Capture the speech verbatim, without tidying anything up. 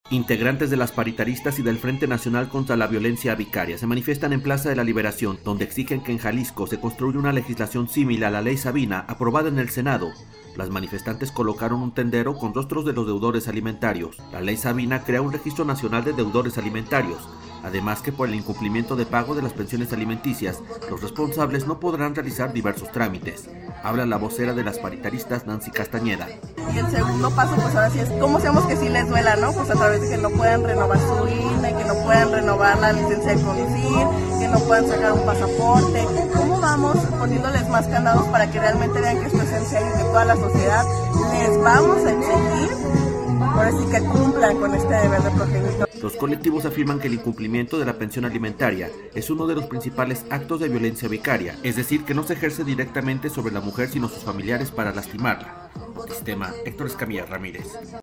Integrantes de las paritaristas y del Frente Nacional contra la Violencia Vicaria se manifiestan en Plaza de la Liberación, donde exigen que en Jalisco se construya una legislación similar a la Ley Sabina, aprobada en el Senado. Las manifestantes colocaron un tendero con rostros de los deudores alimentarios. La Ley Sabina crea un registro nacional de deudores alimentarios. Además que por el incumplimiento de pago de las pensiones alimenticias, los responsables no podrán realizar diversos trámites. Habla la vocera de las paritaristas, Nancy Castañeda. Y el segundo paso, pues ahora sí es, ¿cómo hacemos que sí les duela, no? Pues a través de que no puedan renovar su I N E, que no puedan renovar la licencia de conducir, que no puedan sacar un pasaporte. ¿Cómo vamos poniéndoles más candados para que realmente vean que esto es en serio y que toda la sociedad les vamos a exigir? Ahora sí que cumplan con este deber de progenitor. Los colectivos afirman que el incumplimiento de la pensión alimentaria es uno de los principales actos de violencia vicaria, es decir, que no se ejerce directamente sobre la mujer sino sus familiares para lastimarla. Sistema Héctor Escamilla Ramírez.